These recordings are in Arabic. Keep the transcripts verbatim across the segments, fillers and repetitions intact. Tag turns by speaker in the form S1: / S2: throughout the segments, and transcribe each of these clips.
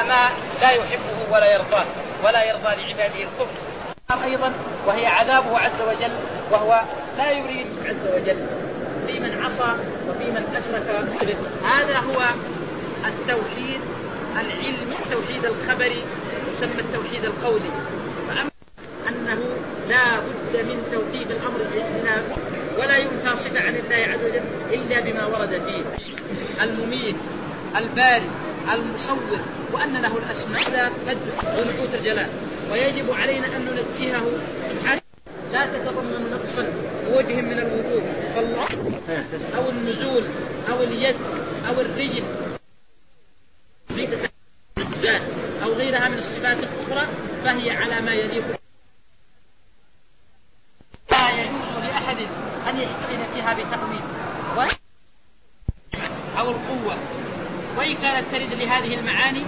S1: ما لا يحبه ولا يرضاه ولا يرضى لعباده الكفر أيضا، وهي عذابه عز وجل، وهو لا يريد عز وجل في من عصى وفي من أشرك. هذا هو التوحيد العلمي، التوحيد الخبري يسمى التوحيد القولي. فأما أنه لا بد من توحيد الأمر إلا ولا ينفى صفة عن الله عز وجل إلا بما ورد فيه: المميت، الباري، المصور، وأن له الأسماء ونعوت الجلال. ويجب علينا أن ننزهه سبحانه، لا تتضمن نقصا بوجه من الوجوه، فالله أو النزول أو اليد أو الرجل أو غيرها من الصفات الأخرى فهي على ما يليق. لا يجوز لأحد أن يشتغل فيها بتأويل أو القوة، وإن كانت ترد لهذه المعاني.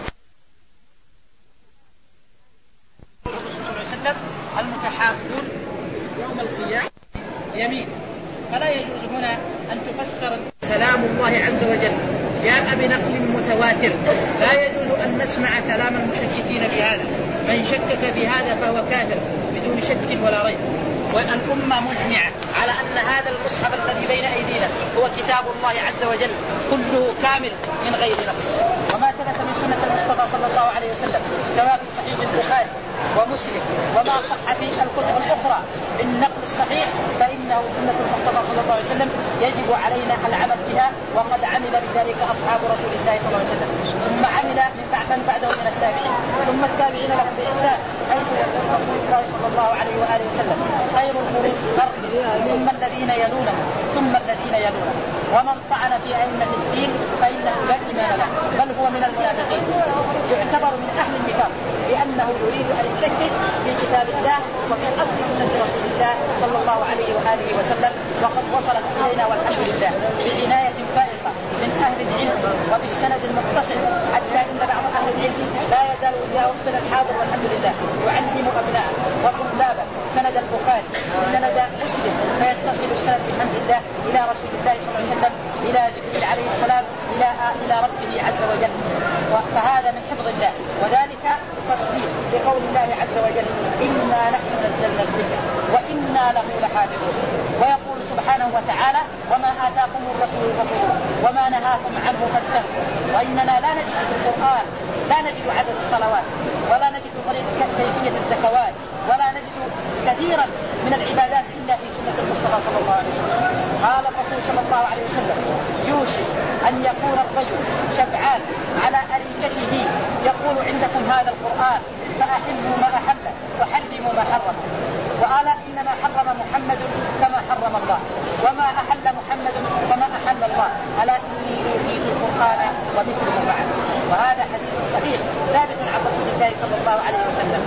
S1: الرسول صلى الله عليه وسلم: المتحابون يوم القيامة يمين. فلا يجوز هنا أن تفسر كلام الله عز وجل جاء بنقل متواتر، لا يجوز أن نسمع كلام المشككين بهذا. من شكك بهذا فهو كافر بدون شك ولا ريب. والأمة مجمعة على أن هذا المصحف الذي بين أيدينا هو كتاب الله عز وجل كله كامل من غير نقص. وما ثبت من سنة المصطفى صلى الله عليه وسلم كما في صحيح البخاري ومسلم وما صح في الكتب الأخرى بالنقل الصحيح فإنه سنة المصطفى صلى الله عليه وسلم يجب علينا العمل بها، وقد عمل بذلك أصحاب رسول الله صلى الله عليه وسلم، ثم عمل من بعد بعده من التابعين، ثم التابعين لهم بإحسان، حيث يقول رسول الله صلى الله عليه وآله وسلم: خير القرون قرني ثم الذين يلونهم ثم الذين يلونهم، ومن طعن في أئمة الدين فإنه لا إيمان له بل هو من المنافقين. يعتبر من أهل النفاق لأنه يريد أن يشكك في كتاب الله وفي أصل سنة رسول الله صلى الله عليه وآله وسلم، وقد وصلت إلينا والحمد لله بعناية فائقة من أهل العلم وبالسند المتصل، حتى إن بعض أهل العلم لا يزال إياه سند الحاضر والحمد لله يعلم أبناء وطلاب سند البخاري سند مسلم، فيتصل السند بحمد الله إلى رسول الله صلى الله عليه وسلم، إلى جبريل عليه السلام، إلى إلى ربه عز وجل. فهذا من حفظ الله، وذلك تصديق بقول الله عز وجل: إنا نحن نزلنا الذكر وإنا له لحافظون. ويقول سبحانه وتعالى: وما آتاكم الرسول فخذوه وما نهاكم عنه فانتهوا. وإننا لا نجد في القرآن لا نجد عدد الصلوات، ولا نجد كيفية الزكوات، ولا نجد كثيرا من العبادات إلا في سنة المصطفى صلى الله عليه وسلم. قال الرسول صلى الله عليه وسلم: يوشك أن يكون الرجل شبعان على أريكته يقول: عندكم هذا القرآن فأحلوا ما أحل وحرموا ما حرم. وقال: إنما حرم محمد كما حرم الله، وما أحل محمد كما أحل الله، ألا إني أوتيت القرآن ومثله معه. وهذا حديث صحيح ثابت عن رسول الله صلى الله عليه وسلم.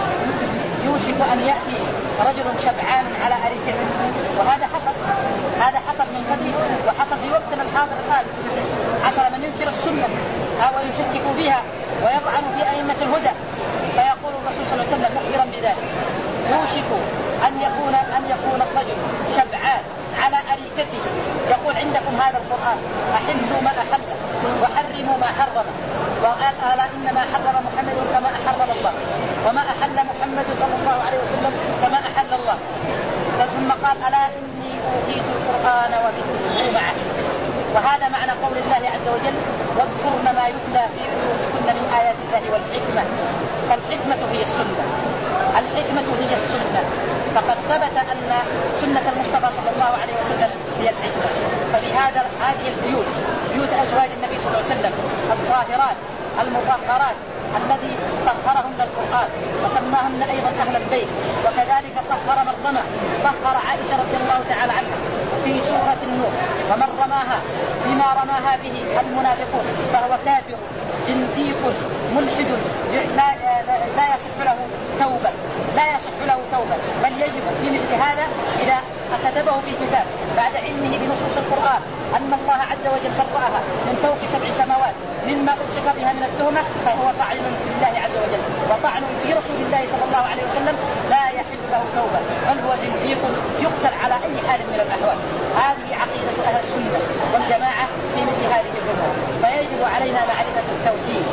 S1: يوشك أن يأتي رجل شبعان على أريكته، وهذا حصل هذا حصل من قبل وحصل في وقتنا الحاضر الآن. حصل من ينكر السنة أو يشكك فيها ويطعن في أئمة الهدى، فيقول الرسول صلى الله عليه وسلم مخبرا بذلك: يوشك أن يكون أن يكون الرجل شبعان على أريكته يقول: عندكم هذا القرآن أحلوا ما أحل وحرموا ما حرم. وقال: ألا إنما حرم محمد كما أحرم الله، وما أحل محمد صلى الله عليه وسلم كما أحل الله. ثم قال: ألا إني أوتيت القرآن ومثله معه. وهذا معنى قول الله عز وجل: واذكرن ما يتلى في بيوتكن من آيات الله والحكمة. فالحكمة هي السنة، الحكمة هي السنة، فقد ثبت أن سنة المصطفى صلى الله عليه وسلم هي الحكمة. فبهذا هذه البيوت بيوت أزواج النبي صلى الله عليه وسلم الطاهرات المطهرات الذي طهرهن القرآن وسماهن أيضا أهل البيت، وكذلك طهر من رمى طهر عائشة رضي الله تعالى عنها في سورة النور: ومن رماها بما رماها به المنافقون فهو كافر زنديق ملحد لا, لا يصح له توبة لا يصح له توبة بل يجب في مثل هذا إذا كتبه في كتاب بعد علمه بنصوص القرآن أن الله عز وجل برأها من فوق سبع سماوات مما أوصف بها من التهمة، فهو طعن في الله عز وجل وطعن في رسول الله صلى الله عليه وسلم، لا يحل له توبة بل هو زنديق يقتل على أي حال من الأحوال. هذه عقيدة أهل السنة والجماعة في مثل هذه الأمور. فيجب علينا معرفة التوحيد من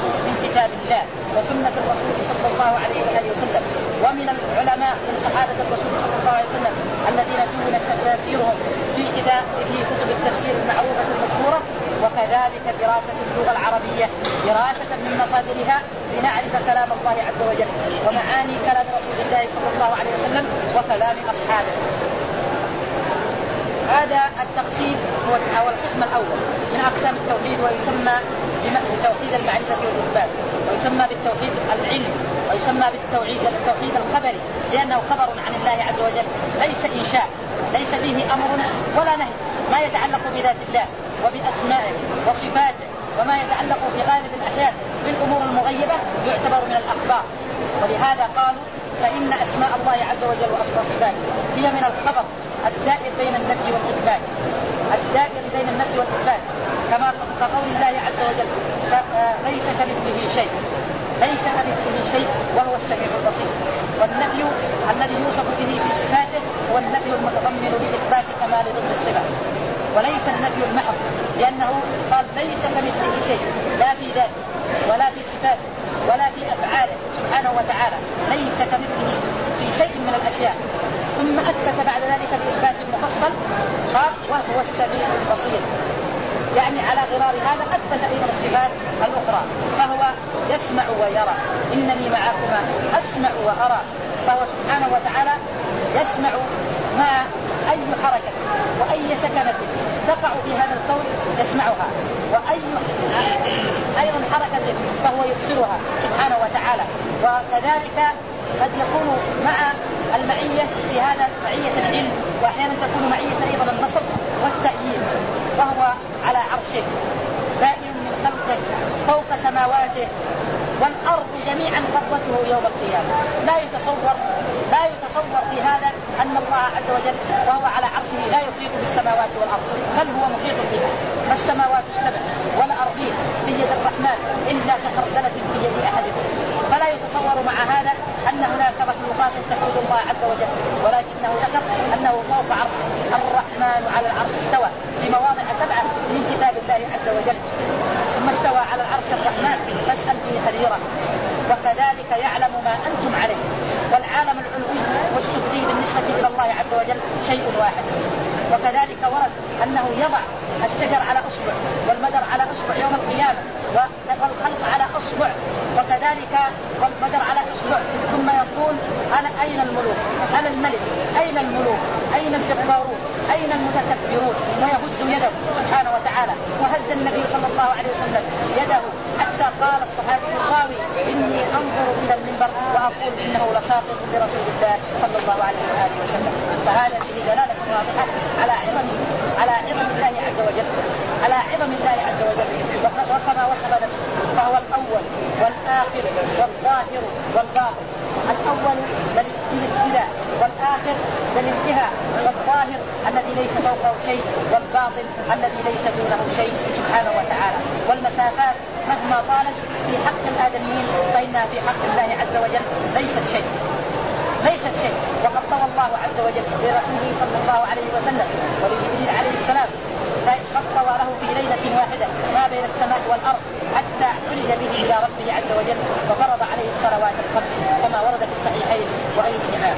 S1: كتاب الله وسنة الرسول صلى الله عليه وآله وسلم، ومن العلماء من صحابة الرسول صلى الله عليه وسلم الذين دون تفاسيرهم في في كتب التفسير المعروفة المشهورة، وكذلك دراسة اللغة العربية دراسة من مصادرها لنعرف كلام الله عز وجل ومعاني كلام رسول الله صلى الله عليه وسلم وكلام أصحابه. هذا التقسيم هو أو القسم الأول من أقسام التوحيد، ويسمى بتوحيد المعرفة والإثبات، ويسمى بالتوحيد العلم، ويسمى بالتوحيد التوحيد الخبري، لأنه خبر عن الله عز وجل ليس إنشاء، ليس فيه أمر ولا نهي، ما يتعلق بذات الله وبأسمائه وصفاته وما يتعلق في غالب الأحيان بالأمور المغيبة يعتبر من الأخبار. ولهذا قالوا فإن أسماء الله عز وجل وصفاته هي من الخبر الدائر بين النفي والإثبات، الدائر بين النفي والإثبات، كما قول الله عز وجل ليس كمثله شيء، ليس كمثله شيء وهو السميع البصير. والنفي الذي يوصف به في صفاته هو النفي المتضمن لإثبات كمال ضد الصفات، وليس النفي المحض، لأنه قال ليس كمثله شيء لا في ذاته ولا في صفاته ولا في أفعاله سبحانه وتعالى، ليس كمثله في شيء من الأشياء. ثم أثبت بعد ذلك بإثبات مفصل قال وهو السميع البصير، يعني على غرار هذا أثبت أيضا الصفات الأخرى، فهو يسمع ويرى، إنني معكما أسمع وأرى، فهو سبحانه وتعالى يسمع ما أي حركة وأي سكنة تقع في هذا الكون يسمعها، وأي أيضا حركة فهو يبصرها سبحانه وتعالى. وكذلك قد يكون مع المعية في هذا معية العلم، وأحيانا تكون معية أيضا النصر والتأييد، وهو على عرشه بائن من خلقه فوق سماواته، والأرض جميعا قبضته يوم القيامة. لا يتصور لا يتصور في هذا أن الله عز وجل وهو على عرشه لا يحيط بالسماوات والأرض، بل هو محيط بها، ما السماوات السبع والأرضين في يد الرحمن إلا كخردلة في يد أحدكم. فلا يتصور مع هذا أن هناك مخلوقات تحوز الله عز وجل، ولكنه ذكر أنه فوق عرشه الرحمن على العرش استوى في مواضع سبعة من كتاب الله عز وجل، ثم استوى على العرش الرحمن فاسأل فيه خبيرا. وكذلك يعلم ما أنتم عليه، والعالم العلوي والسفلي بالنسبة إلى الله عز وجل شيء واحد. وكذلك ورد أنه يضع الشجر على أصبع والمدر على أصبع يوم القيامة، والخلق على أصبع، وكذلك والمدر على أصبع، ثم يقول أنا أين الملوك؟ أنا الملك، أين الملوك؟ أين الجبارون؟ أين المتكبرون؟ ويهز يده سبحانه وتعالى. وهز النبي صلى الله عليه وسلم يده حتى قال الصحابي الراوي إني أنظر إلى المنبر وأقول إنه لساقط لرسول الله صلى الله عليه وآله وسلم. فهذا فيه دلالة واضحة على عظم على عظم الله عز وجل، على عظم الله عز وجل، وكما وصف نفسه فهو الأول والآخر والظاهر والباطن. الأول بالابتداء، والآخر بالانتهاء، والظاهر الذي ليس فوقه شيء، والباطن الذي ليس دونه شيء سبحانه وتعالى. والمسافات مهما طالت في حق الآدميين فإنها في حق الله عز وجل ليست شيء ليست شيء وقد طوى الله عز وجل لرسوله صلى الله عليه وسلم ولجبريل عليه السلام، قد طوى له في ليلة واحدة ما بين السماء والأرض حتى عرج به إلى ربه عز وجل وفرض عليه الصلوات الخمس كما ورد في الصحيحين وغيرهما.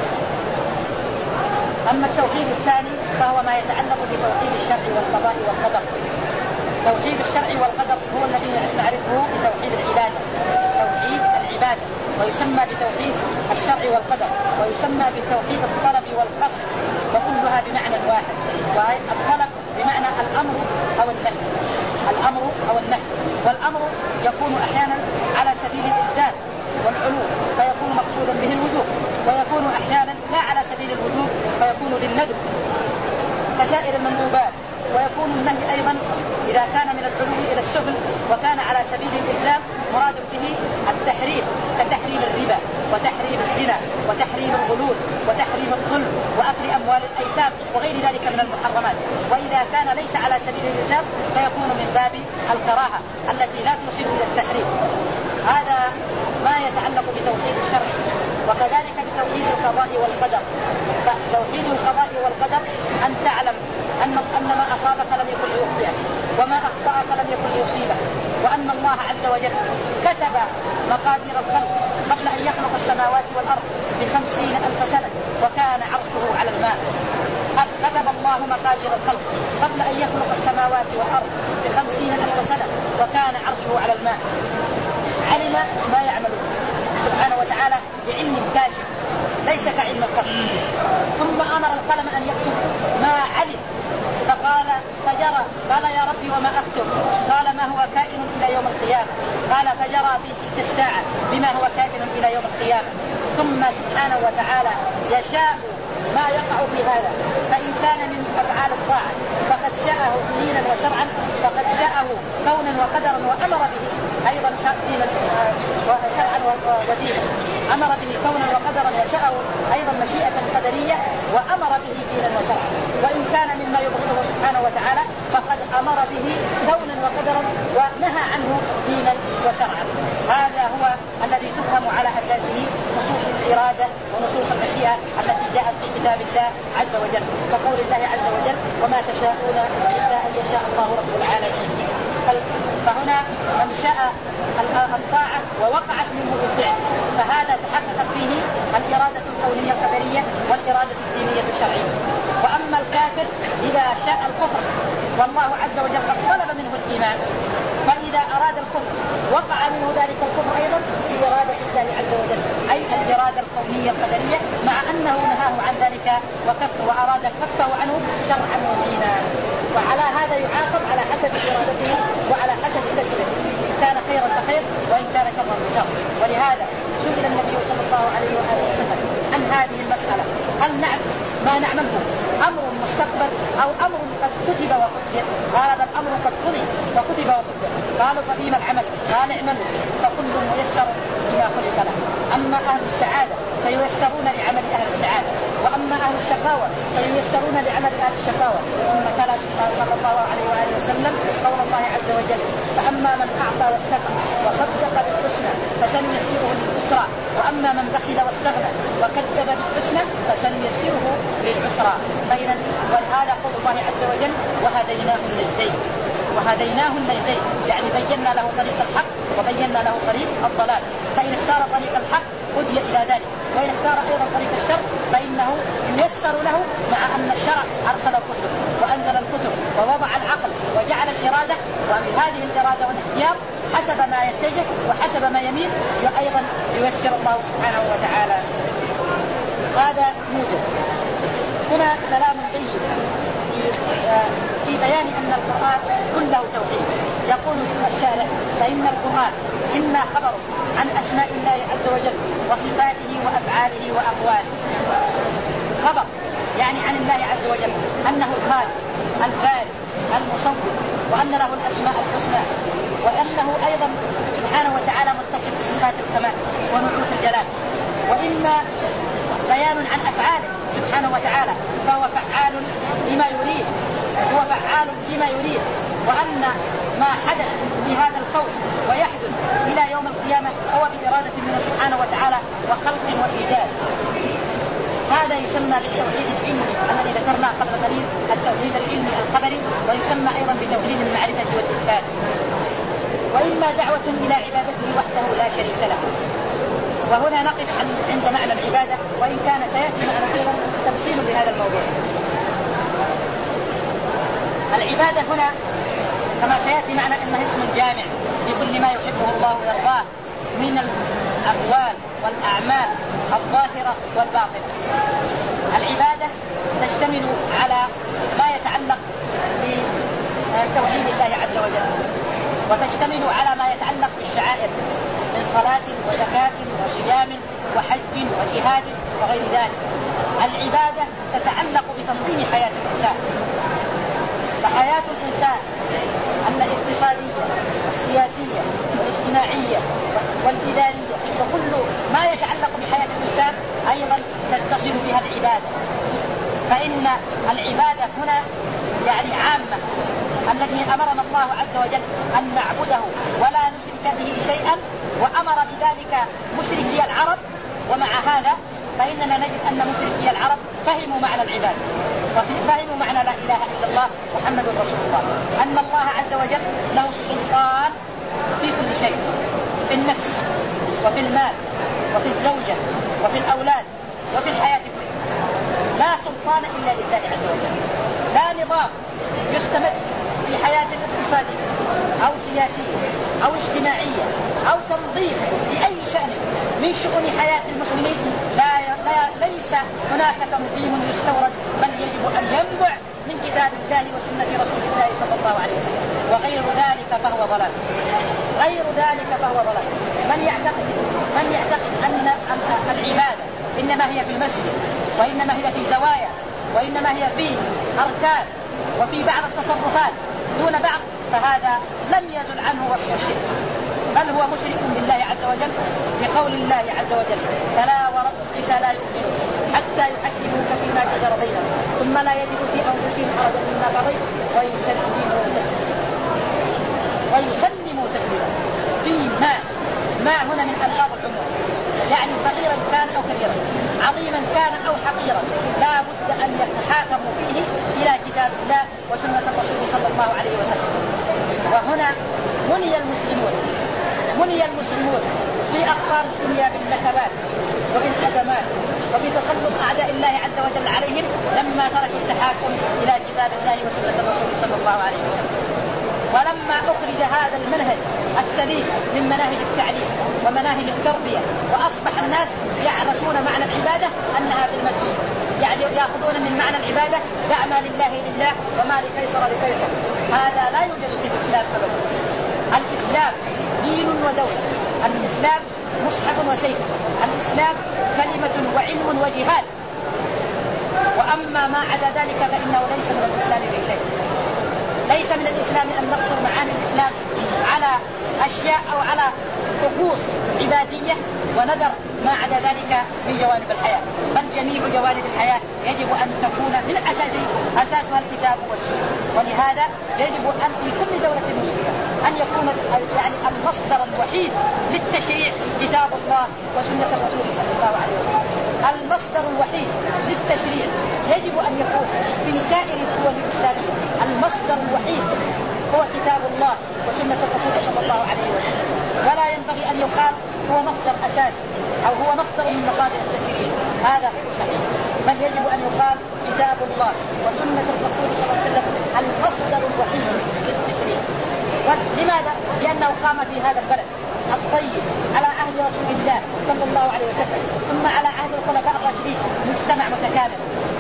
S1: أما التوحيد الثاني فهو ما يتعلق بتوحيد الشرع والقضاء والقدر. توحيد الشرع والقدر هو الذي نعرفه بتوحيد العبادة، توحيد العبادة، ويسمى بتوحيد الشرع والقدر، ويسمى بتوحيد الطلب والقصد، وكلها بمعنى واحد. والطلب بمعنى الأمر أو النهي، الأمر أو النهي. والأمر يكون أحيانا على سبيل الإلزام والعلو فيكون مقصودا به الوجوب، ويكون أحيانا لا على سبيل الوجوب فيكون للندب كسائر المندوبات. ويكون النهي أيضا إذا كان من العلو إلى السفل وكان على سبيل الإلزام مراد به التحريم كتحريم الربا وتحريم الزنا وتحريم الغلول وتحريم الظلم وأكل أموال الأيتام وغير ذلك من المحرمات. وإذا كان ليس على سبيل الإلزام فيكون من باب الكراهة التي لا توصل إلى التحريم. هذا ما يتعلق بتوحيد الشرع. وكذلك بتوحيد القضاء والقدر. فتوحيد القضاء والقدر أن تعلم أن أن ما أصابك لم يكن ليخطئك، وما أخطأك لم يكن ليصيبك، وأن الله عز وجل كتب مقادير الخلق قبل أن يخلق السماوات والأرض بخمسين ألف سنة وكان عرشه على الماء. كتب الله مقادير الخلق قبل أن يخلق السماوات والأرض بخمسين ألف سنة وكان عرشه على الماء. علم ما يعمل سبحانه وتعالى بعلم كاشف ليس كعلم الخلق. ثم أمر القلم أن يكتب ما علم فقال فجرى قال يا ربي وما أكتب؟ قال ما هو كائن إلى يوم القيامة. قال فجرى في تلك الساعة بما هو كائن إلى يوم القيامة. ثم سبحانه وتعالى يشاء ما يقع في هذا، فإن كان من أفعال الطاعة فقد شاءه دينا وشرعا فقد شاءه كونا وقدرا وأمر به أيضا دينا وشرعا ودينا، أمر به كونا وقدرا وشاءه أيضا مشيئة قدرية وأمر به دينا وشرعا. وإن كان مما يبغضه سبحانه وتعالى فقد أمر به كونا وقدرا ونهى عنه دينا وشرعا. هذا هو الذي تفهم على أساسه نصوص الإرادة ونصوص المشيئة التي جاءت في كتاب الله عز وجل، كقول الله عز وجل وما تشاءون إلا أن يشاء الله رب العالمين. فهنا من شاء الطاعة ووقعت منه بالفعل فهذا تحققت فيه الإرادة الكونية القدرية والإرادة الدينية الشرعية. وأما الكافر إذا شاء الكفر والله عز وجل قد طلب منه الإيمان فإذا أراد الكفر وقع منه ذلك الكفر أيضا بإرادة الله عز وجل، أي الإرادة الكونية القدرية، مع أنه نهاه عن ذلك وكف وأراد كفه عنه شرعا ودينا. وعلى هذا يعاقب على حسب إرادته وعلى حسب كسبه، إن كان خيرا فخير وإن كان شرا فشر. ولهذا سئل النبي صلى الله عليه وآله وسلم عن هذه المسألة، هل نعلم ما نعمله أمر مستقبل أو أمر قد كتب وقدر؟ قال بل أمر قد قضي وكتب وقدر. قالوا ففيما العمل؟ قال اعملوا فكل ميسر لما خلق له. أما أهل السعادة فييسرون لعمل أهل السعادة، وأما أهل الشقاوة فييسرون لعمل أهل الشقاوة. ثم تلا صلى الله عليه وآله وسلم قول الله عز وجل فأما من أعطى واتقى وصدق بالحسنى فسنيسره لليسرى وأما من بخل واستغنى وكذب بالحسنى فسنيسره للعسرى. فإذا ولهذا قول الله عز وجل وهديناه النجدين. وهديناه النجدين يعني بينا له طريق الحق وبينا له طريق الضلال، فإن اختار طريق الحق هدي إلى ذلك، وإن اختار أيضا طريق الشر فإنه ييسر له، مع أن الشرع أرسل الرسل وأنزل الكتب ووضع العقل وجعل الإرادة، وبهذه الإرادة والاختيار حسب ما يتجه وحسب ما يميل أيضا ييسر الله سبحانه وتعالى. هذا موجز. هنا كلام طيب في بيان أن القرآن كله توحيد. يقول الشارع فإن القرآن إما خبر عن أسماء الله عز وجل وصفاته وأفعاله وأقواله. خبر يعني عن الله عز وجل أنه الخالق البارئ المصور وأن له الأسماء الحسنى، وأنه أيضا سبحانه وتعالى متصف بصفات الكمال ونعوت الجلال. وإما بيان عن أفعاله سبحانه وتعالى فهو فعال لما يريد، هو فعال لما يريد، وأن ما حدث في هذا الكون ويحدث إلى يوم القيامة هو بإرادة منه سبحانه وتعالى وخلق وإيجاد. هذا يسمى بالتوحيد العلمي الذي ذكرناه قبل قليل، التوحيد العلمي الخبري، ويسمى أيضا بتوحيد المعرفة والإثبات. وإما دعوة إلى عبادته وحده لا شريك له. وهنا نقف عند معنى العبادة، وإن كان سيأتي معنا أيضا تفصيل لهذا الموضوع. العبادة هنا كما سيأتي معنا إنها اسم جامع لكل ما يحبه الله ويرضاه من الأقوال والأعمال الظاهرة والباطنة. العبادة تشتمل على ما يتعلق بتوحيد الله عز وجل، وتشتمل على ما يتعلق بالشعائر من صلاة وزكاة وصيام وحج وجهاد وغير ذلك. العبادة تتعلق بتنظيم حياة الإنسان، فحياة الإنسان الاقتصادية والسياسية والاجتماعية والإدارية وكل ما يتعلق بحياة الإنسان أيضا تتصل بها العبادة. فإن العبادة هنا يعني عامة، الذي أمرنا الله عز وجل أن نعبده ولا نشرك به شيئا، وأمر بذلك مشركي العرب. ومع هذا فإننا نجد أن مشركي العرب فهموا معنى العبادة وفهموا معنى لا إله إلا الله محمد رسول الله، أن الله عز وجل له السلطان في كل شيء، في النفس وفي المال وفي الزوجة وفي الأولاد وفي الحياة كلها. لا سلطان إلا لله عز وجل، لا نظام يستمد في حياة اقتصادية أو سياسية أو اجتماعية أو تنظيم لأي شأن من شؤون حياة المسلمين، لا, لا ليس هناك تنظيم يستورد، بل يجب أن ينبع من كتاب الله وسنة رسول الله صلى الله عليه وسلم، وغير ذلك فهو ضلال. غير ذلك فهو ضلال. من يعتقد من يعتقد أن العبادة إنما هي في المسجد، وإنما هي في زوايا، وإنما هي في أركان وفي بعض التصرفات دون بعض، فهذا لم يزل عنه وصف الشرك، بل هو مشرك بالله عز وجل، لقول الله عز وجل: فلا وربك لا يؤمنون حتى يحكموك فيما شجر بينهم ثم لا يجدوا في أنفسهم حرجا مما قضيت ويسلموا تسليما. ويسلموا تسليما فيما ما هنا من ألفاظ العموم، يعني صغيرا كان أو كبيرا، عظيما كان أو حقيرا، لا بد أن يتحاكموا فيه إلى كتاب الله وسنة الرسول صلى الله عليه وسلم. وهنا مني المسلمون مني المسلمون في أخبار الدنيا بالنكبات وبالأزمات وبتسلط أعداء الله عز وجل عليهم لما تركوا التحاكم إلى كتاب الله وسنة الرسول صلى الله عليه وسلم. ولما أخرج هذا المنهج السليم من مناهج التعليم ومناهج التربية، وأصبح الناس يعرفون معنى العبادة أنها في المسجد، يعني يأخذون من معنى العبادة دع ما لله لله وما لقيصر لقيصر. هذا لا يوجد في الإسلام أبدا. الإسلام دين ودولة، الإسلام مصحف وسيف، الإسلام كلمة وعلم وجهاد. وأما ما عدا ذلك فإنه ليس من الإسلام في شيء. ليس من الإسلام أن نقصر معاني الإسلام على أشياء أو على طقوس عبادية ونذر ما عدا ذلك من جوانب الحياة، بل جميع جوانب الحياة يجب أن تكون من أساس أساسها الكتاب والسنة. ولهذا يجب أن في كل دولة مسلمة أن يكون يعني المصدر الوحيد للتشريع كتاب الله وسنة الرسول صلى الله عليه وسلم. المصدر الوحيد للتشريع يجب أن يكون في سائر الدول الإسلامية المصدر الوحيد هو كتاب الله وسنة الرسول صلى الله عليه وسلم. ولا ينبغي أن يقال هو مصدر أساسي أو هو مصدر من مصادر التشريع، هذا صحيح، بل يجب أن يقال كتاب الله وسنة الرسول صلى الله عليه وسلم المصدر الوحيد للتشريع. لماذا؟ لأنه قام في هذا البلد الطيب على عهد رسول الله صلى الله عليه وسلم ثم على عهد الخلفاء الراشدين مجتمع متكامل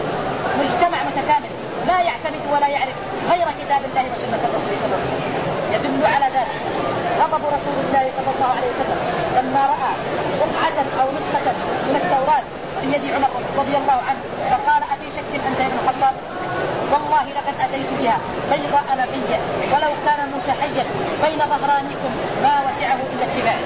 S1: مجتمع متكامل لا يعتمد ولا يعرف غير كتاب الله وسنة الرسول صلى الله عليه وسلم. يدل على ذلك غضب رسول الله صلى الله عليه وسلم لما رأى قطعة أو نسخة من التوراة في يد عمر رضي الله عنه، فقال: أفي شك أنت يا ابن الخطاب؟ والله لقد أتيت بها بيضاء نقية ولو كان موسى حيا بين ظهرانكم ما وسعه إلا اتباعه.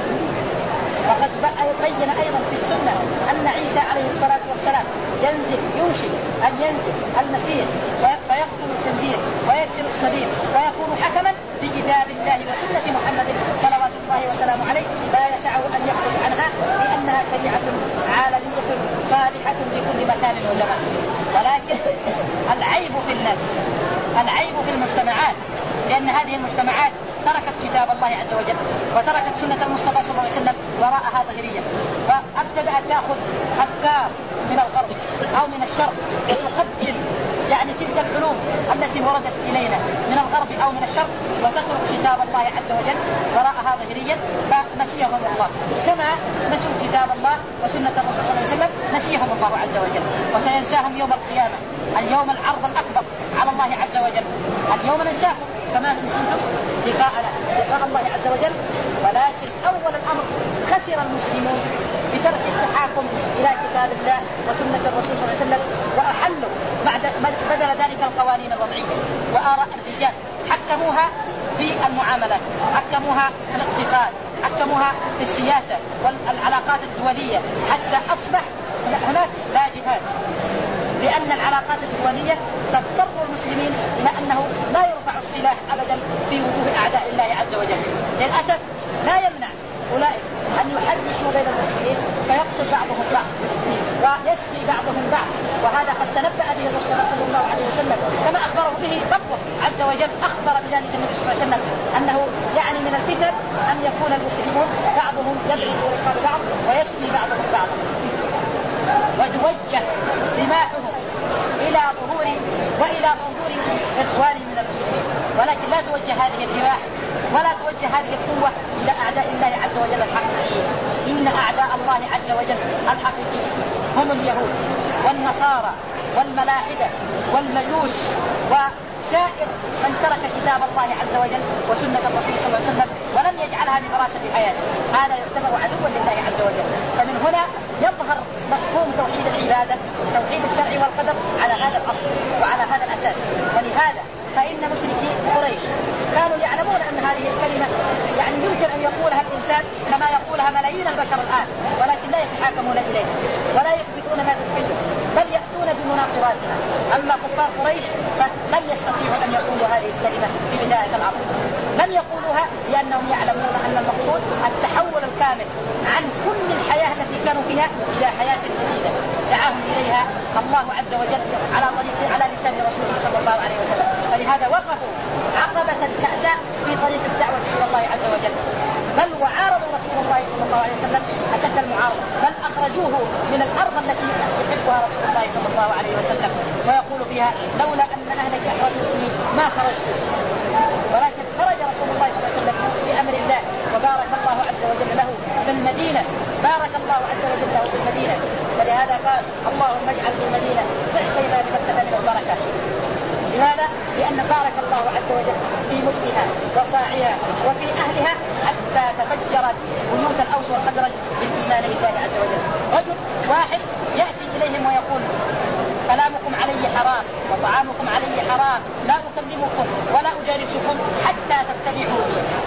S1: وقد بين أيضا في السنة أن عيسى عليه الصلاة والسلام ينزل يوشك أن ينزل المسيح فيقتل الخنزير ويكسر الصليب ويكون حكما بكتاب الله وسنة محمد صلوات الله وسلامه عليه، لا يسعه أن يخرج عنها لأنها شريعة عالمية صالحة لكل مكان وزمان. ولكن العيب في الناس، العيب في المجتمعات، لأن هذه المجتمعات تركت كتاب الله عز وجل وتركت سنة المصطفى صلى الله عليه وسلم وراءها ظهريا، فابتدأت تأخذ أفكار من الغرب أو من الشرق وتقدم يعني تلك العلوم التي وردت إلينا من الغرب أو من الشرق وتترك كتاب الله عز وجل وراءها ظهريا، فنسيهم الله كما نسوا كتاب الله وسنة الرسول صلى الله عليه وسلم، نسيهم الله عز وجل وسينساهم يوم القيامة، اليوم العرض الأكبر على الله عز وجل. اليوم ننساكم كما نسيتم لقاءنا لقاء الله عز وجل. ولكن أول الأمر خسر المسلمون بترك التحاكم إلى كتاب الله وسنة الرسول صلى الله عليه وسلم، وأحلوا بعد بدل ذلك القوانين الوضعية وآراء الرجال، حكموها في المعاملات، حكموها في الاقتصاد، حكموها في السياسة والعلاقات الدولية، حتى أصبح هناك لا جهاد، لأن العلاقات الدولية تضطر المسلمين إلى أنه لا يرفع السلاح أبدا في وجوه أعداء الله عز وجل. للأسف لا يمنع أولئك أن يحرشوا بين المسلمين فيقتل بعضهم بعض ويسقي بعضهم بعض وهذا قد تنبأ به الرسول صلى الله عليه وسلم كما أخبره به ربه عز وجل. أخبر بذلك النبي صلى الله عليه وسلم أنه يعني من الفتن أن يكون المسلمون بعضهم يضرب رقاب بعض ويسمي بعضهم بعضا، وتوجه رماحهم إلى ظهور وإلى صدور إخوانهم من المسلمين، ولكن لا توجه هذه الرماح ولا توجه هذه القوة إلى أعداء الله عز وجل الحقيقيين. إن أعداء الله عز وجل الحقيقيين هم اليهود والنصارى والملاحدة والمجوس وسائر من ترك كتاب الله عز وجل وسنة الرسول صلى الله عليه وسلم ولم يجعلها لدراسة حياته، هذا يعتبر عدوا لله عز وجل. فمن هنا يظهر مفهوم توحيد العبادة توحيد الشرع والقدر على هذا الأصل وعلى هذا الأساس. ولهذا فإن مشركي قريش كانوا يعلمون أن هذه الكلمة يعني يمكن أن يقولها الإنسان كما يقولها ملايين البشر الآن، ولكن لا يتحاكمون إليه ولا يثبتون ما تثبته بل يأتون بمناقضاتها. أما كفار قريش فلم يستطيعوا أن يقولوا هذه الكلمة في بداية الأمر، لم يقولوها لأنهم يعلمون أن المقصود التحول الكامل عن كل الحياة التي كانوا فيها إلى حياة جديدة دعاهم إليها الله عز وجل على طريق على لسان رسوله صلى الله عليه وسلم. فلهذا وقفوا عقبة الأعداء في طريق الدعوة إلى الله عز وجل، بل وعارضوا رسول الله صلى الله عليه وسلم أشد المعارضة، بل أخرجوه من الأرض التي يحبها رسول الله صلى الله عليه وسلم ويقول فيها لولا أن أهلك أخرجوني ما خرجت، ولكن خرج رسول الله صلى الله عليه وسلم بأمر الله وبارك الله عز وجل له في المدينة، بارك الله عز وجل له في المدينة. ولهذا قال اللهم اجعل في المدينة ضعفي ما لمكة من البركة. لماذا؟ لأن بارك الله عز وجل في مدها وصاعها وفي أهلها حتى تفجرت بيوت الأوس والخزرج بالإيمان بالله عز وجل. رجل واحد يأتي إليهم ويقول كلامكم علي حرام وطعامكم علي حرام، لا أكلمكم ولا أجالسكم حتى تتبعوا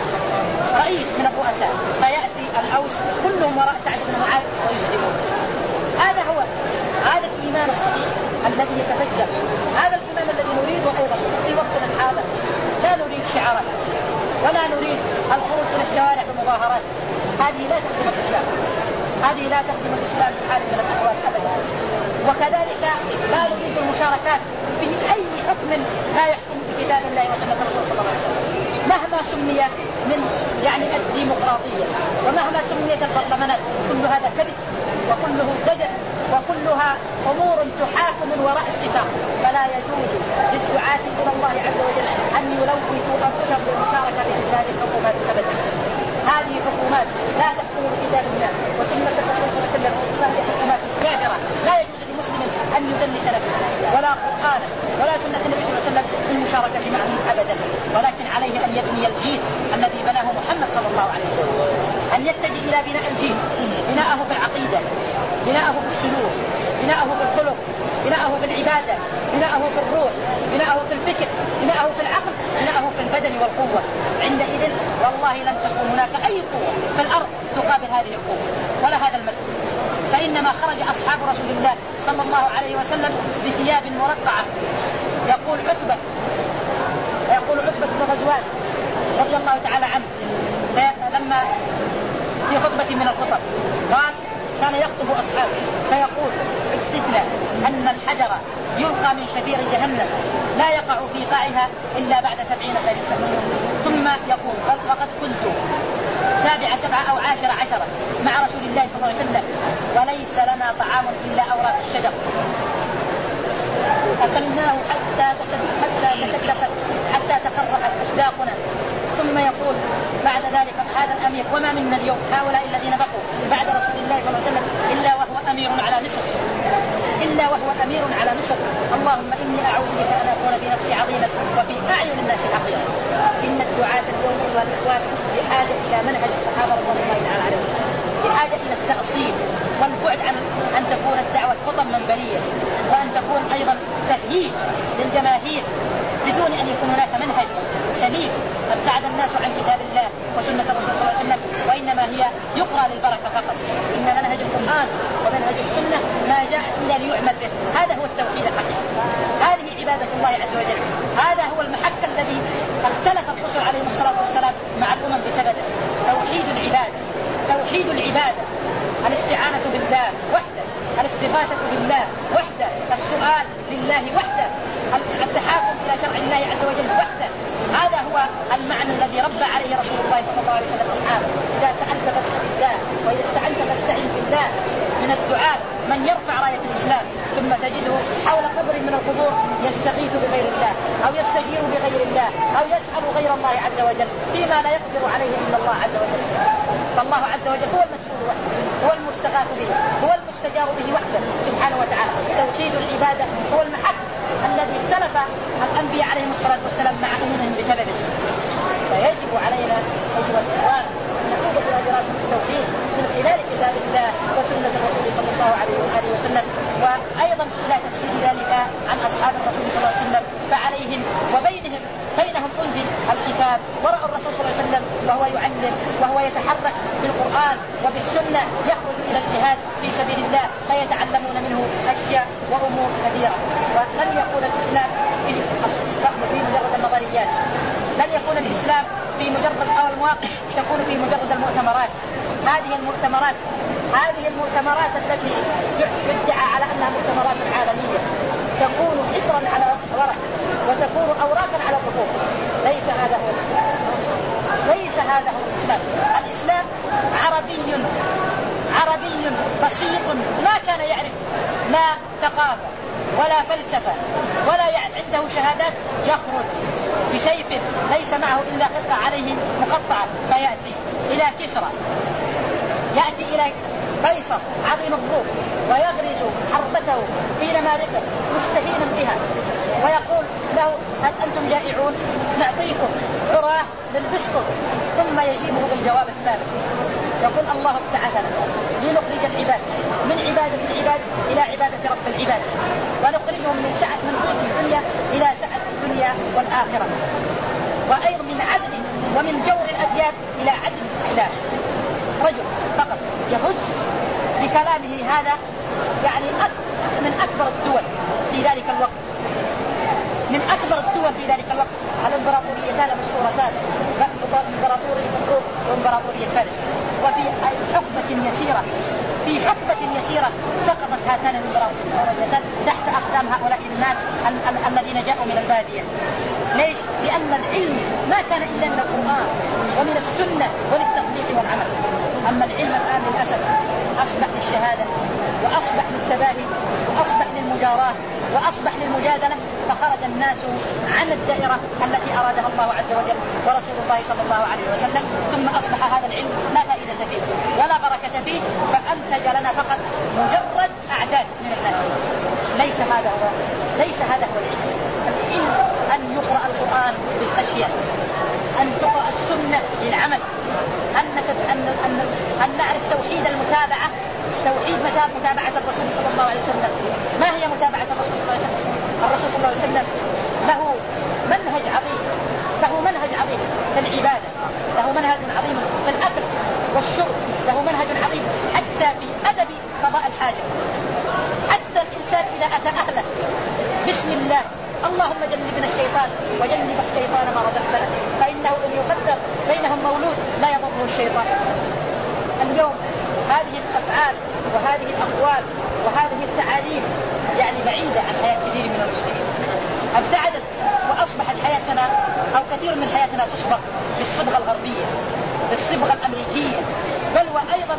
S1: رئيس من الرؤساء، فيأتي الأوس كلهم وراء سعد بن معاذ ويسلمون. هذا هو هذا الإيمان الصحيح الذي يتفجر، هذا الإيمان الذي نريده أيضا في وقتنا الحاضر. لا نريد شعارات ولا نريد الخروج إلى الشوارع بمظاهرات، هذه لا تخدم الإسلام، هذه لا تخدم الإسلام في حال من الأحوال أبدا. وكذلك لا نريد المشاركات في أي حكم لا يحكم بكتاب الله وسنة الرسول صلى الله عليه وسلم، مهما سمي من يعني الديمقراطية ومهما سميت البرلمانات، كل هذا كذب وكله دجل وكلها أمور تحاك من وراء الستار. فلا يجوز للدعاة إلى الله عز وجل أن يلوثوا أنفسهم بالمشاركة في هذه الحكومات أبدا. هذه حكومات لا تحكم بكتاب الله وسنة الرسول صلى الله عليه وسلم، فهي حكومات كافرة. لا يجوز لمسلم أن يدنس نفسه ولا قرآن ولا سنة النبي صلى الله عليه وسلم بالمشاركة معه أبدا، ولكن عليه أن يبني الجيل الذي بناه محمد صلى الله عليه وسلم، أن يتجه إلى بناء الجيل، بناءه في العقيدة، بناءه في السلوك، بناءه في الخلق، بناءه في العبادة، بناءه في الروح، بناءه في الفكر، بناءه في العقل، بناءه في البدن والقوة. عندئذ والله لن تكون هناك أي قوة في الأرض تقابل هذه القوة ولا هذا المجد. فإنما خرج أصحاب رسول الله صلى الله عليه وسلم بثياب مرقعة. يقول عتبة يقول عتبة بن غزوان رضي الله تعالى عنه لما في خطبة من الخطب قال كان يخطب أصحابه فيقول حدثنا أن الحجر يلقى من شفير جهنم لا يقع في قاعها إلا بعد سبعين خريفا. ثم يقول وقد كنت سابع سبعة أو عاشر عشرة مع رسول الله صلى الله عليه وسلم وليس لنا طعام إلا أوراق الشجر أكلناه حتى حتى تشكلت حتى تقرحت أشداقنا. ثم يقول بعد ذلك هذا الأمير وما منا اليوم هؤلاء الذين بقوا بعد رسول الله صلى الله عليه وسلم إلا وهو أمير على مصر إلا وهو أمير على مصر. اللهم إني أعوذ بك أن أكون بنفسي عظيمة وفي أعين الناس حقيرا. إن الدعاة اليوم والإخوان بحاجة إلى منهج الصحابة رضي الله تعالى عنهم، بحاجة إلى التأصيل والبعد عن أن تكون الدعوة خطا منبرية، وأن تكون أيضا تهييج للجماهير بدون أن يكون هناك منهج سليم ابتعد الناس عن كتاب الله وسنة الرسول صلى الله عليه وسلم، وإنما هي يقرأ للبركة فقط. إن منهج القرآن ومنهج السنة ما جاء إلا ليعمل به. هذا هو التوحيد الحقيقي، هذه عبادة الله عز وجل، هذا هو المحك الذي اختلف الرسل عليهم الصلاة والسلام مع الأمم بسببه. توحيد العبادة توحيد العبادة الاستعانة بالله وحده، الاستغاثة بالله وحده، السؤال لله وحده، التحاكم إلى شرع الله عز وجل وحده. هذا هو المعنى الذي ربى عليه رسول الله صلى الله عليه وسلم أصحابه. إذا سألت فاسأل الله، وإذا استعنت فاستعن بالله. من الدعاء من يرفع راية الإسلام ثم تجده حول قبر من القبور يستغيث بغير الله أو يستجير بغير الله أو يسأل غير الله عز وجل فيما لا يقدر عليه إلا الله عز وجل. فالله عز وجل هو المسؤول وحده، هو المستغاث به، هو المستجار به وحده سبحانه وتعالى. توحيد العبادة هو المحك الذي اختلف الأنبياء عليهم الصلاة والسلام مع أممهم بسببه. فيجب علينا أيها الإخوان نعود إلى دراسة التوحيد من خلال كتاب الله وسنة الرسول صلى الله عليه وآله وسلم، وأيضا إلى تفسير ذلك عن أصحاب الرسول صلى الله عليه وسلم. فعليهم وبينهم بينهم أنزل الكتاب ورأى الرسول صلى الله عليه وسلم وهو يعلم وهو يتحرك بالقرآن وبالسنة، يخرج إلى الجهاد في سبيل الله فيتعلمون منه أشياء وأمور كثيرة. ولن يكون الإسلام في في مجرد النظريات، لن يكون الإسلام في مجرد أو المواقف تكون في مجرد المؤتمرات. هذه المؤتمرات هذه المؤتمرات التي يدعى على أنها مؤتمرات عالمية تكون حجرا على ورق وتكون أوراقا على الرفوف. ليس هذا هو الإسلام، ليس هذا هو الإسلام. الإسلام عربي عربي بسيط ما كان يعرف لا ثقافة ولا فلسفة ولا عنده شهادات، يخرج بسيف ليس معه إلا قطعة عليه مقطعة فيأتي إلى كسرى، يأتي إلى قيصر عظيم الروم ويغرز حربته في نمارقه مستهينا بها ويقول له هل أنتم جائعون؟ نعطيكم عراه نلبسكم. ثم يجيبه بالجواب الثالث يقول الله ابتعثنا لنخرج العباد من عبادة العباد إلى عبادة رب العباد ونخرجهم من سعة من ضيق الدنيا إلى سعة الدنيا والآخرة، وأيضا من عدل ومن جور الأديان إلى عدل الإسلام. رجل فقط يهز بكلامه هذا يعني من أكبر الدول في ذلك الوقت، من أكبر الدول في ذلك الوقت الإمبراطوريتان المشهورتان، إمبراطورية الروم وإمبراطورية فارس. وفي حقبة يسيرة في حقبة يسيرة سقطت هاتان الإمبراطوريتان تحت أقدام هؤلاء الناس الذين جاءوا من البادية. ليش؟ لأن العلم ما كان إلا من القرآن ومن السنة وللتطبيق والعمل. أما العلم الآن للأسف أصبح للشهادة وأصبح للتباهي وأصبح للمجاراة وأصبح للمجادلة، فخرج الناس عن الدائرة التي أرادها الله عز وجل ورسول الله صلى الله عليه وسلم، ثم أصبح هذا العلم لا فائدة فيه ولا بركة فيه، فأنتج لنا فقط مجرد أعداد من الناس. ليس هذا هو ليس هذا هو العلم. العلم أن يقرأ القرآن بالخشية، أن تقرأ السنة للعمل، أن أن أن أن نعرف توحيد المتابعة، توحيد متابعة الرسول صلى الله عليه وسلم. ما هي متابعة الرسول صلى الله عليه وسلم؟ الرسول صلى الله عليه وسلم له منهج عظيم، له منهج عظيم في العبادة، له منهج عظيم في الأكل والشرب، له منهج عظيم حتى في أدب قضاء الحاجة. حتى الإنسان إذا أتى أهله بسم الله اللهم جنبنا الشيطان وجنب الشيطان ما رزقتنا، فإنه إن يقدر بينهم مولود لا يضره الشيطان. اليوم هذه الأفعال وهذه الأقوال وهذه التعاليم يعني بعيدة عن حياة كثير من المسلمين، ابتعدت وأصبحت حياتنا أو كثير من حياتنا تصبغ بالصبغة الغربية بالصبغة الأمريكية، بل وأيضا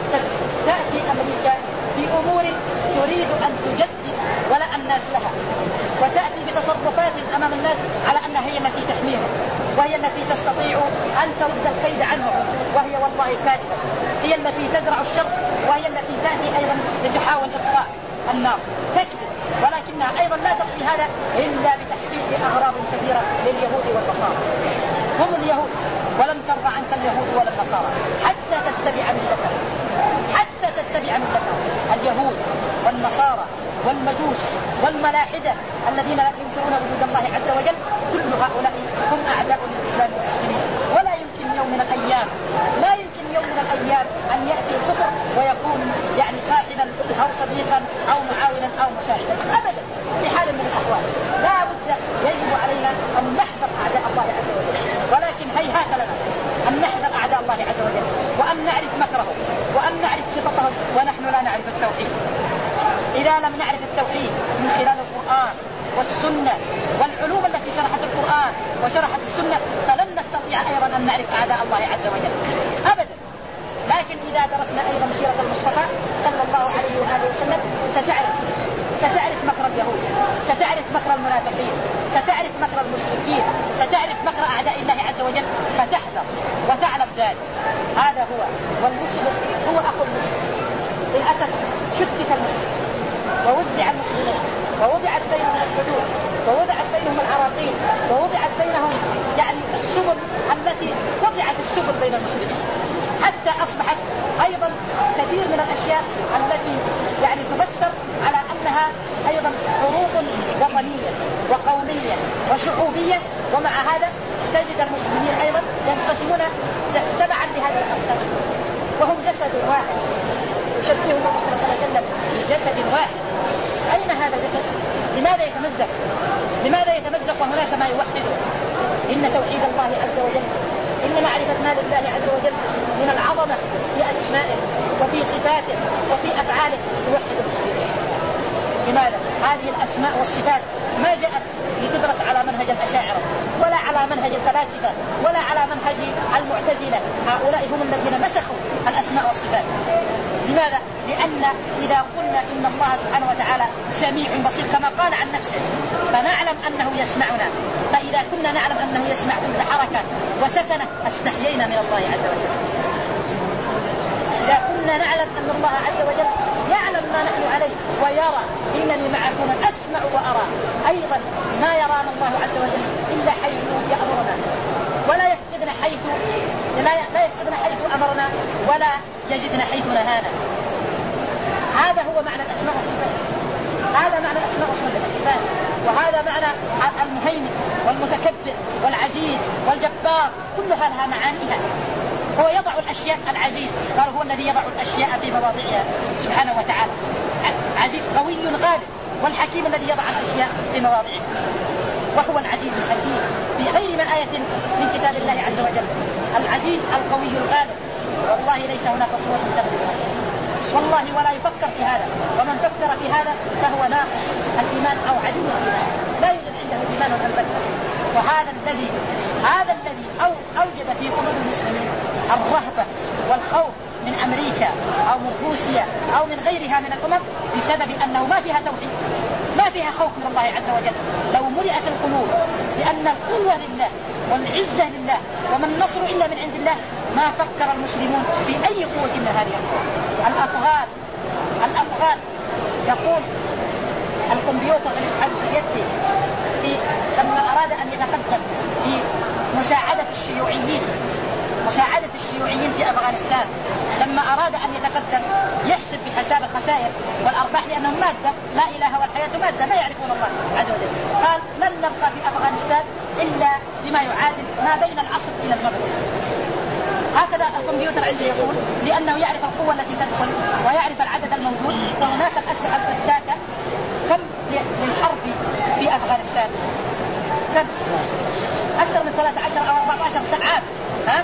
S1: تأتي أمريكا في أمور تريد أن تجدد ولا الناس لها، وتأتي بتصرفات أمام الناس على أنها هي التي تحميهم وهي التي تستطيع أن ترد الكيد عنهم، وهي والله كاذبة. هي التي تزرع الشر وهي التي تأتي أيضا لتحاول إطفاء النار، تكذب، ولكنها أيضا لا تقضي هذا إلا بتحقيق أغراض كثيرة لليهود والنصارى. هم اليهود ولن ترضى عنك اليهود ولا النصارى حتى تتبع ملتهم، حتى تتبع ملتهم. اليهود والنصارى والمجوس والملاحدة الذين لا ينكرون وجود الله عز وجل، كل هؤلاء هم أعداء للإسلام والمسلمين. ولا يمكن يوم من الأيام لا يمكن يوم من الأيام أن يأتي الكفر ويكون يعني صاحبا أو صديقا أو معاونا أو مساعدا أبدا في حال من الأحوال. لا بد يجب علينا أن نحذر أعداء الله عز وجل، ولكن هيهات لنا أن نحذر أعداء الله عز وجل وأن نعرف مكرهم وأن نعرف خططهم التوحيد. إذا لم نعرف التوحيد من خلال القرآن والسنة والعلوم التي شرحت القرآن وشرحت السنة فلن نستطيع أيضا أن نعرف أعداء الله عز وجل أبدا. لكن إذا درسنا أيضا سيرة المصطفى صلى الله عليه وآله وسلم ستعرف ستعرف مكر اليهود، ستعرف مكر المنافقين، ستعرف مكر المشركين، ستعرف مكر أعداء الله عز وجل، فتحذر وتعلم ذلك. هذا هو. والمسلم هو أخو المسلم. للأسف شتت المسلم ووزع المسلمين ووضعت بينهم الحدود ووضعت بينهم العراقيل ووضعت بينهم يعني السبل التي وضعت السبل بين المسلمين، حتى أصبحت أيضا كثير من الأشياء التي يعني تفسر على أنها أيضا حروب وطنية وقومية وشعوبية، ومع هذا تجد المسلمين أيضا ينقسمون تبعا لهذه الأقسام وهم جسد واحد. يشبهه النبي صلى الله عليه وسلم بجسد واحد. أين هذا الجسد؟ لماذا يتمزق؟ لماذا يتمزق وهناك ما يوحده؟ إن توحيد الله عز وجل، إن معرفة ما لله عز وجل من العظمة في أسمائه وفي صفاته وفي أفعاله توحد المسلمين. لماذا؟ هذه الأسماء والصفات ما جاءت لتدرس على منهج الأشاعرة ولا على منهج الفلاسفة ولا على منهج المعتزلة. هؤلاء هم الذين مسخوا الأسماء والصفات. لماذا؟ لأن إذا قلنا إن الله سبحانه وتعالى سميع بصير كما قال عن نفسه فنعلم أنه يسمعنا، فإذا كنا نعلم أنه يسمع كل حركة وسكنة استحيينا من الله عز وجل. إذا كنا نعلم أن الله عز وجل يعلم ما نحن عليه ويرى إنني معكم أسمع وأرى، أيضا ما يرانا الله عز وجل إلا حيث يأمرنا ولا يفقدنا حيث لا يفقدنا حيث أمرنا ولا يجدنا حيث نهانا. هذا هو معنى الأسماء والصفات. هذا معنى الأسماء والصفات، وهذا معنى المهيمن والمتكبر والعزيز والجبار، كلها لها معانيها. هو يضع الأشياء العزيز، قال هو الذي يضع الأشياء في مواضعها سبحانه وتعالى. عزيز قوي غالب، والحكيم الذي يضع الأشياء في مواضعها، وهو العزيز الحكيم في غير من آية من كتاب الله عز وجل. العزيز القوي الغالب، والله ليس هناك قوة تغلب والله ولا يفكر في هذا، ومن فكر في هذا فهو ناقص الإيمان أو عدو الإيمان، لا يوجد عنده إيمان البتة. وهذا الذي هذا الذي أو أوجد في قلوب المسلمين الرهبة والخوف من أمريكا أو من روسيا أو من غيرها من الأمم بسبب أنه ما فيها توحيد، ما فيها خوف من الله عز وجل. لو ملئت القلوب بأن القوة لله والعزة لله وما النصر إلا من عند الله ما فكر المسلمون في أي قوة من هذه القوة. الأفغان الأفغان يقول الكمبيوتر الاتحاد السوفيتي في لما أراد أن يتقدم في مساعدة الشيوعيين مساعدة الشيوعيين في أفغانستان، لما أراد أن يتقدم يحسب بحساب الخسائر والأرباح لأنهم مادة، لا إله والحياة مادة ما يعرفون الله عز وجل، قال لن نبقى في أفغانستان إلا بما يعادل ما بين العصر إلى المغرب. هكذا الكمبيوتر عنده يقول، لأنه يعرف القوة التي تدخل ويعرف العدد الموجود، وهناك الأسلحة الفتاكة. كم للحرب في أفغانستان؟ كم؟ أكثر من ثلاثة عشر أو أربعة عشر ساعات. ها؟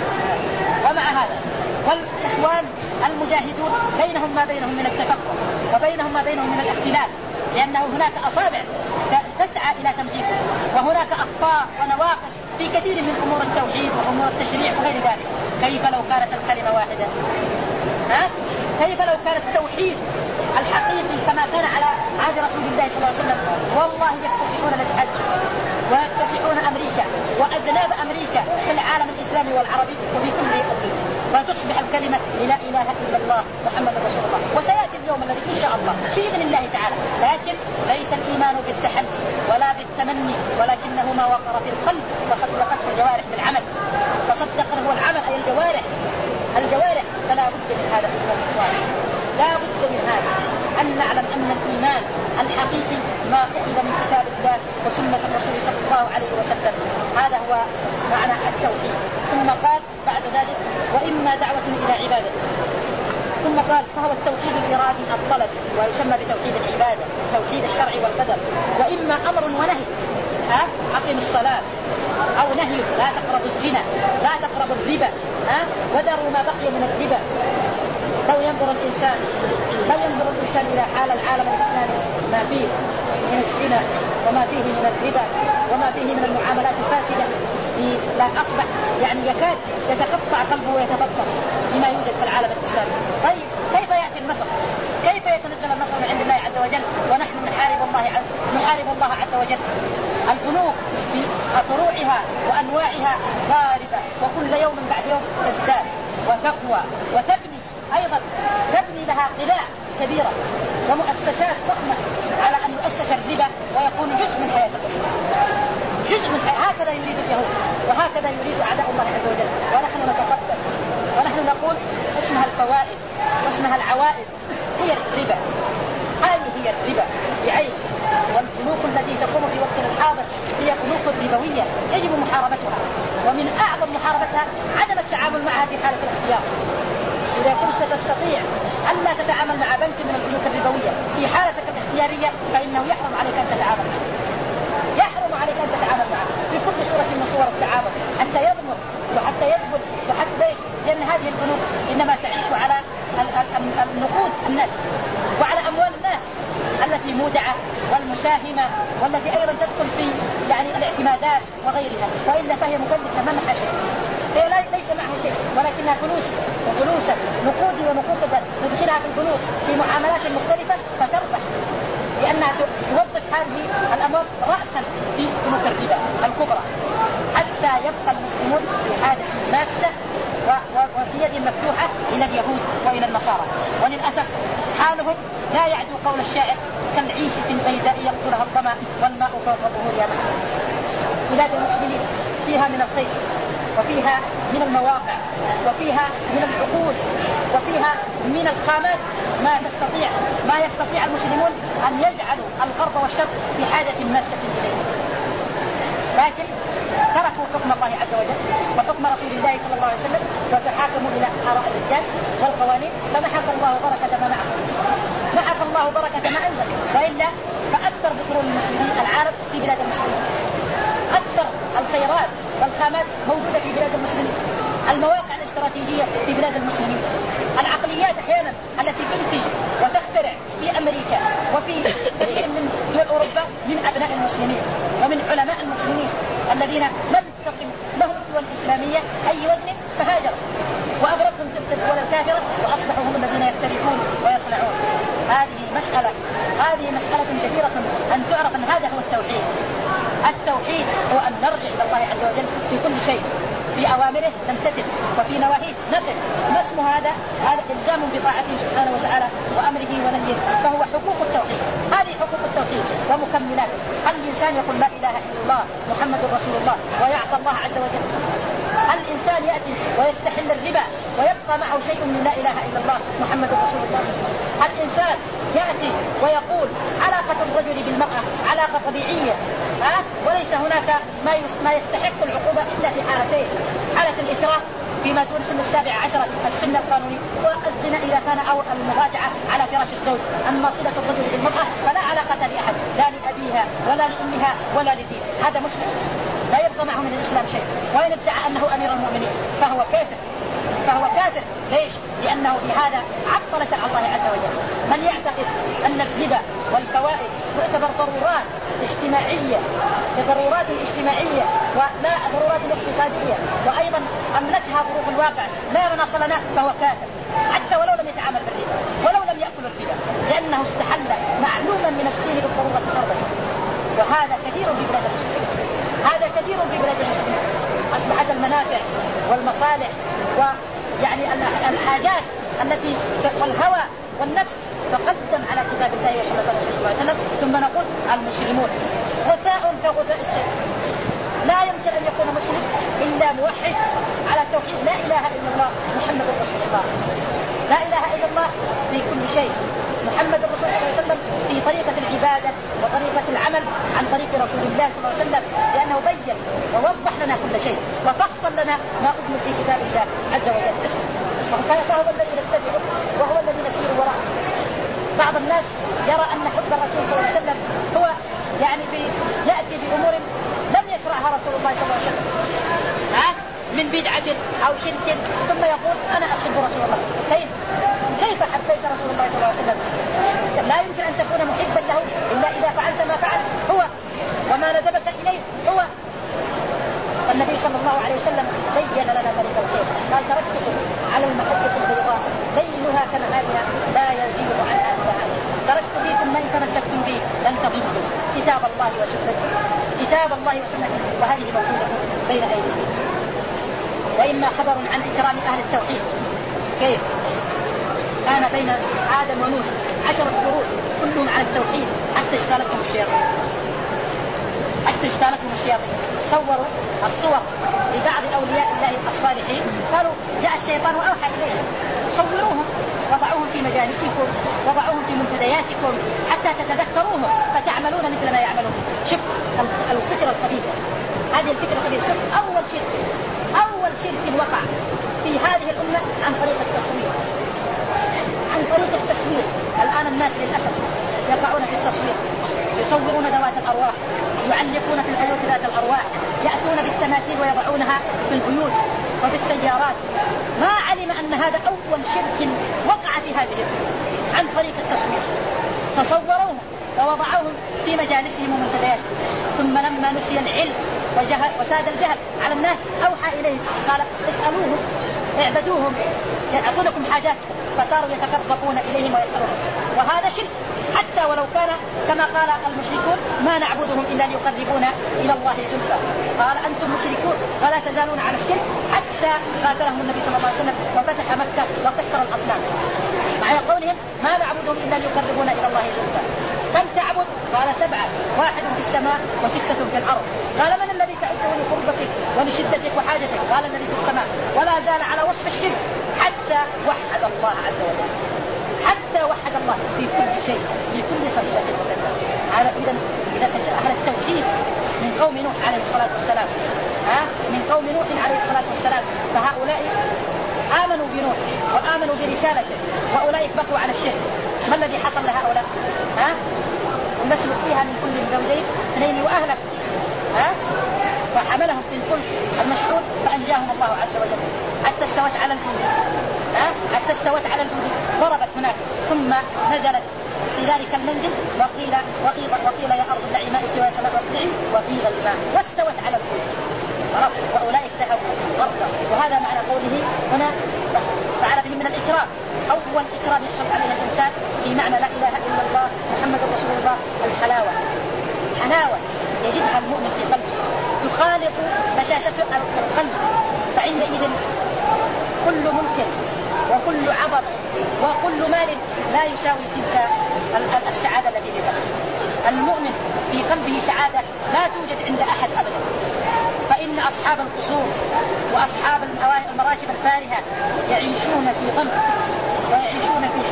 S1: ومع هذا والإخوان المجاهدون بينهم ما بينهم من التفكر وبينهم ما بينهم من الاختلاف، لأنه هناك أصابع تسعى إلى تمزيقه، وهناك أخطاء ونواقص في كثير من أمور التوحيد وأمور التشريع وغير ذلك. كيف لو كانت الكلمة واحدة؟ ها؟ كيف لو كان التوحيد الحقيقي كما كان على عهد رسول الله صلى الله عليه وسلم؟ والله يكتسحون الاتحاد ويكتسحون أمريكا وأذناب أمريكا في العالم الإسلامي والعربي وفي كل الدنيا، فتصبح الكلمة لا إله إلا الله محمد رسول الله. وسيأتي اليوم الذي إن شاء الله بإذن الله تعالى، لكن ليس الإيمان بالتحدي ولا بالتمني، ولكنه ما وقر في القلب وصدقته الجوارح بالعمل. فصدقه هو العمل أي الجوارح الجوارح فلا بد من هذا الإيمان، لا بد من هذا أن نعلم أن الإيمان الحقيقي ما أخذ من كتاب الله وسنة الرسول صلى الله عليه وسلم. هذا هو معنى التوحيد. ثم قال بعد ذلك وإما دعوة إلى عبادة، ثم قال فهو التوحيد الإرادي الطلب ويسمى بتوحيد العبادة، توحيد الشرع والقدر. وإما أمر ونهي، ها أقم الصلاة، أو نهي لا تقربوا الزنا، لا تقربوا الربا، ها ودروا ما بقي من الربا.
S2: لو ينظر الإنسان لو ينظر الإنسان إلى حال العالم الإسلامي ما فيه من الزنا وما فيه من الربا وما فيه من المعاملات الفاسدة لا أصبح يعني يكاد يتقطع قلبه ويتبطر بما يوجد في العالم الإسلامي. طيب كيف يأتي النصر؟ كيف يتنزل النصر من عند الله عز وجل ونحن نحارب الله عز نحارب الله عز وجل؟ البنوك بفروعها وأنواعها ضاربة وكل يوم بعد يوم تزداد وتقوى وتبني أيضا تبني لها قلاع كبيرة ومؤسسات ضخمة على أن يؤسس الربا ويكون جزء من حياة الإسلام، جزء من حياة. هكذا يريد اليهود وهكذا يريد أعداء الله عز وجل، ونحن نتقدم ونحن نقول اسمها الفوائد واسمها العوائد هي الربا، هذه هي الربا بعيش. والبنوك التي تقوم في وقتنا الحاضر هي بنوك ربوية يجب محاربتها، ومن أعظم محاربتها عدم التعامل معها في حالة الاختيار. إذا كنت تستطيع أن لا تتعامل مع بنك من البنوك الربوية في حالتك الاختيارية فإنه يحرم عليك أن تتعامل يحرم عليك أن تتعامل معه في كل صورة من صور التعامل حتى يضمر وحتى يدخل وحتى ليش؟ لأن هذه البنوك إنما تعيش على النقود الناس وعلى أموال الناس التي مودعة والمساهمة والتي أيضا تدخل في يعني الاعتمادات وغيرها، وإلا فهي مفلسة ما معها شيء، هي ليس معها شيء ولكنها فلوس وفلوسا نقودي ونقودة ندخلها في البنوك في معاملات مختلفة فتربح، لأنها توظف هذه الأموال رأسا في بنوك الربا الكبرى حتى يبقى المسلمون في حالة ماسة وفي يد مفتوحة إلى اليهود وإلى النصارى. وللأسف حالهم لا يعدو قول الشاعر كالعيسة البيداء يقتلها الظمأ والماء فوق ظهورها. بلاد المسلمين فيها من الخير وفيها من المواقع وفيها من العقول وفيها من الخامات ما تستطيع ما يستطيع المسلمون أن يجعلوا الغرب والشرق في حاجة ماسة إليه، لكن تركوا حكم الله عز وجل وحكم رسول الله صلى الله عليه وسلم وتحاكموا إلى آراء الرجال والقوانين فمحق الله بركة ما معه محق الله بركة ما أنزل. وإلا فأكثر بترول المسلمين العرب في بلاد المسلمين، أكثر الخيرات والخامات موجودة في بلاد المسلمين، المواقع الاستراتيجية في بلاد المسلمين، العقليات أحيانا التي تنتج وتخترع في أمريكا وفي كثير من دول أوروبا من أبناء المسلمين ومن علماء المسلمين الذين لم تقم لهم الدول الإسلامية أي وزن فهاجروا وأبرزهم تلك الدول الكافرة وأصبحوا هم الذين يخترعون ويصنعون. هذه مسألة هذه مسألة كثيرة أن تعرف أن هذا هو التوحيد. التوحيد هو أن نرجع إلى الله عز وجل في كل شيء، في أوامره نمتثل وفي نواهيه نقف. ما اسم هذا؟ هذا إلزام بطاعته سبحانه وتعالى وأمره ونهيه، فهو حقوق التوحيد. هذه حقوق التوحيد ومكملاته. هل الإنسان يقول لا إله إلا الله محمد رسول الله ويعصى الله عز وجل؟ هل الإنسان يأتي ويستحل الربا ويبقى معه شيء من لا إله إلا الله محمد رسول الله؟ هل الإنسان يأتي ويقول علاقة الرجل بالمرأة علاقة طبيعية أه؟ وليس هناك ما ما يستحق العقوبة إلا في حالتين، حالة الإكراه فيما دون سن السابع عشر السن القانوني، والزنا إذا كان أو المراجعة على فراش الزوج. أما صلة الرجل بالمرأة فلا علاقة لأحد، لا لأبيها ولا لأمها ولا لدين، هذا مسلم لا يبقى معه من الإسلام شيء، وإن ادعى أنه أمير المؤمنين فهو كافر فهو كافر. ليش؟ لأنه بهذا عطل شرع الله عز وجل. من يعتقد أن الربا والفوائد تعتبر ضرورات اجتماعية ضرورات اجتماعية ولا ضرورات اقتصادية وأيضا أملكها ظروف الواقع لا مناص لنا فهو كافر، حتى ولو لم يتعامل بالربا ولو لم يأكل الربا، لأنه استحل معلوما من الدين بالضرورة فرضا. وهذا كثير في بلاد المسلمين، هذا كثير في بلاد المسلمين. أصبحت المنافع والمصالح ويعني الحاجات التي والهوى والنفس تقدم على كتاب الله وسنة رسوله صلى الله عليه وسلم، ثم نقول المسلمون غثاء كغثاء السيل. لا يمكن أن يكون مسلم إلا موحد على التوحيد، لا إله إلا الله محمد رسول الله، لا إله إلا الله في كل شيء، محمد رسول الله صلى الله عليه وسلم في طريقة العبادة وطريقة العمل عن طريق رسول الله صلى الله عليه وسلم، لأنه بين ووضح لنا كل شيء وفصل لنا ما أجمل في كتاب الله عز وجل، فهو الذي نتبعه وهو الذي نسير وراءه. بعض الناس يرى أن حب الرسول صلى الله عليه وسلم هو يعني يأتي بأمور لم يشرعها رسول الله صلى الله عليه وسلم ها؟ من بدعة أو شرك ثم يقول أنا أحب رسول الله. كيف؟ كتاب الله وسنته، وهذه موجودة بين أيديهم. وإما خبر عن إكرام أهل التوحيد، كيف كان بين آدم ونوح عشرة قرون كلهم على التوحيد حتى اشتغلتهم الشياطين حتى اشتغلتهم الشياطين صوروا الصور لبعض أولياء الله الصالحين، قالوا جاء الشيطان وأوحى إليهم صوروهم، وضعوهم في مجالسكم، وضعوهم في منتدياتكم حتى تتذكروهم فتعملون مثل ما يعملون. شوف الفكرة الخبيثة، هذه الفكرة الخبيثة. شوف أول شرك أول شرك وقع في هذه الأمة عن طريق التصوير، عن طريق التصوير. الآن الناس للأسف يقعون في التصوير، يصورون ذوات الأرواح، يعلقون في البيوت ذات الأرواح، يأتون بالتماثيل ويضعونها في البيوت وفي السيارات. ما علم أن هذا أول شرك وقع في هذه الأمة عن طريق التصوير. تصوروهم ووضعوهم في مجالسهم ومنتدياتهم، ثم لما نسي العلم وجهل وساد الجهل على الناس أوحى إليهم قال اسألوهم اعبدوهم يعطونكم حاجاتكم، فصاروا يتقربون إليهم ويسألونهم. وهذا شرك حتى ولو كان كما قال المشركون ما نعبدهم إلا ليقربونا إلى الله زلفى. قال أنتم مشركون ولا تزالون على الشرك حتى قاتلهم النبي صلى الله عليه وسلم وفتح مكة وكسر الأصنام، معنى قولهم ما نعبدهم إلا ليقربونا إلى الله زلفى. كم تعبد؟ قال سبعة، واحد في السماء وستة في الأرض. قال من الذي تعبده لقربتك ولشدتك وحاجتك؟ قال الذي في السماء. ولا زال على وصف الشرك حتى وحد الله عز وجل، حتى وحد الله في كل شيء في كل صغيرة وكبيرة. على إذا إذا أهل التوحيد من قوم نوح عليه الصلاة والسلام ها من قوم نوح عليه الصلاة والسلام، فهؤلاء آمنوا بنوح وآمنوا برسالته، وأولئك بقوا على الشرك. ما الذي حصل لهؤلاء؟ ها نسلك فيها من كل زوجين اثنين وأهلك، ها فحملهم في الفلك المشحون فأنجاهم الله عز وجل حتى استوت على الجود، ها حتى استوت على الجود ضربت هناك، ثم نزلت في ذلك المنزل وقيل وقيل وقيل يا أرض ابلعي ماءك ويا سماء اقلعي وقيل الماء واستوت على الجود، وأولئك ذهبوا غرقا. وهذا معنى قوله هنا فعل بهم من الإكرام. أول إكرام يحصل عليه الإنسان في معنى لا إله إلا الله محمد رسول الله الحلاوة، حلاوة يجدها المؤمن في قلبه تخالط بشاشة القلب، فعندئذ كل ملك وكل عظم وكل مال لا يساوي تلك السعادة التي في قلبه. المؤمن في قلبه سعادة لا توجد عند أحد أبدا. فإن أصحاب القصور وأصحاب المراكب الفارهة يعيشون في ضنك ويعيشون في